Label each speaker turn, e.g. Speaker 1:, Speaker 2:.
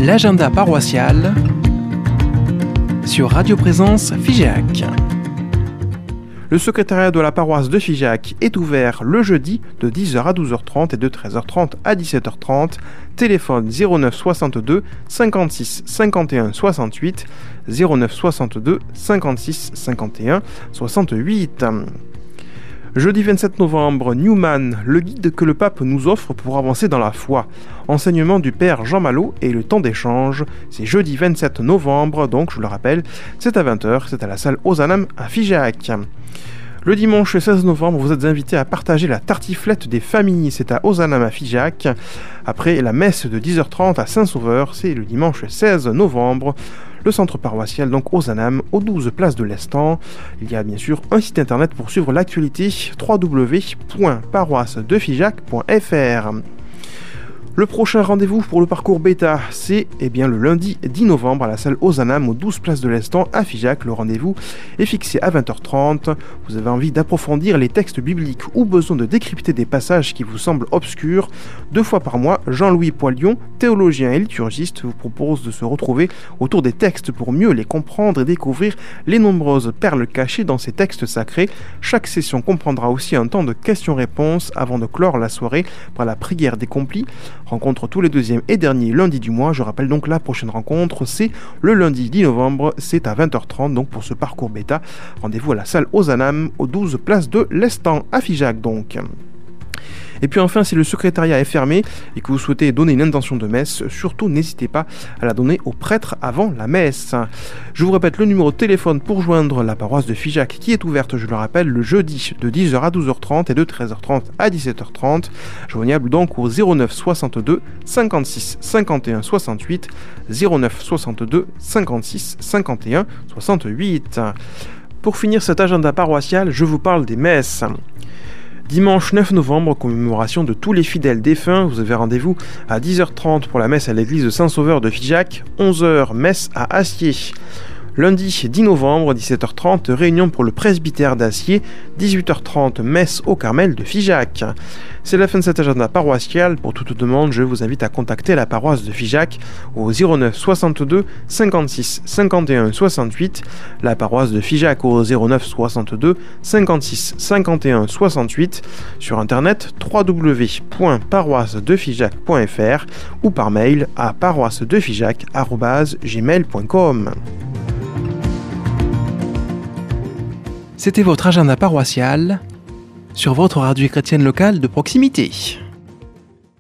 Speaker 1: L'agenda paroissial sur Radio Présence Figeac. Le secrétariat de la paroisse de Figeac est ouvert le jeudi de 10h à 12h30 et de 13h30 à 17h30. Téléphone 09 62 56 51 68 09 62 56 51 68. Jeudi 27 novembre, Newman, le guide que le pape nous offre pour avancer dans la foi. Enseignement du père Jean Malot et le temps d'échange. C'est jeudi 27 novembre, donc je le rappelle, c'est à 20h, c'est à la salle Ozanam à Figeac. Le dimanche 16 novembre, vous êtes invités à partager la tartiflette des familles. C'est à Ozanam à Figeac. Après la messe de 10h30 à Saint-Sauveur, c'est le dimanche 16 novembre. Le centre paroissial, donc Ozanam, aux 12 places de l'Estan. Il y a bien sûr un site internet pour suivre l'actualité, www.paroissedefigeac.fr. Le prochain rendez-vous pour le parcours bêta, c'est le lundi 10 novembre à la salle Ozanam aux 12 places de l'Estan à Figeac. Le rendez-vous est fixé à 20h30. Vous avez envie d'approfondir les textes bibliques ou besoin de décrypter des passages qui vous semblent obscurs. 2 fois par mois, Jean-Louis Poilion, théologien et liturgiste, vous propose de se retrouver autour des textes pour mieux les comprendre et découvrir les nombreuses perles cachées dans ces textes sacrés. Chaque session comprendra aussi un temps de questions-réponses avant de clore la soirée par la prière des complis. Rencontre tous les deuxièmes et derniers lundis du mois. Je rappelle donc la prochaine rencontre, c'est le lundi 10 novembre, c'est à 20h30 donc pour ce parcours bêta. Rendez-vous à la salle Ozanam aux 12 places de l'Estan à Figeac donc. Et puis enfin, si le secrétariat est fermé et que vous souhaitez donner une intention de messe, surtout n'hésitez pas à la donner au prêtre avant la messe. Je vous répète le numéro de téléphone pour joindre la paroisse de Figeac qui est ouverte, je le rappelle, le jeudi de 10h à 12h30 et de 13h30 à 17h30. Joignable donc au 09 62 56 51 68 09 62 56 51 68. Pour finir cet agenda paroissial, je vous parle des messes. Dimanche 9 novembre, commémoration de tous les fidèles défunts. Vous avez rendez-vous à 10h30 pour la messe à l'église de Saint-Sauveur de Figeac, 11h messe à Acier. Lundi 10 novembre, 17h30, réunion pour le presbytère d'Acier, 18h30, messe au Carmel de Figeac. C'est la fin de cet agenda paroissial. Pour toute demande, je vous invite à contacter la paroisse de Figeac au 09 62 56 51 68, la paroisse de Figeac au 09 62 56 51 68, sur internet www.paroissedefigeac.fr ou par mail à paroissedefigeac@gmail.com. C'était votre agenda paroissial sur votre radio chrétienne locale de proximité.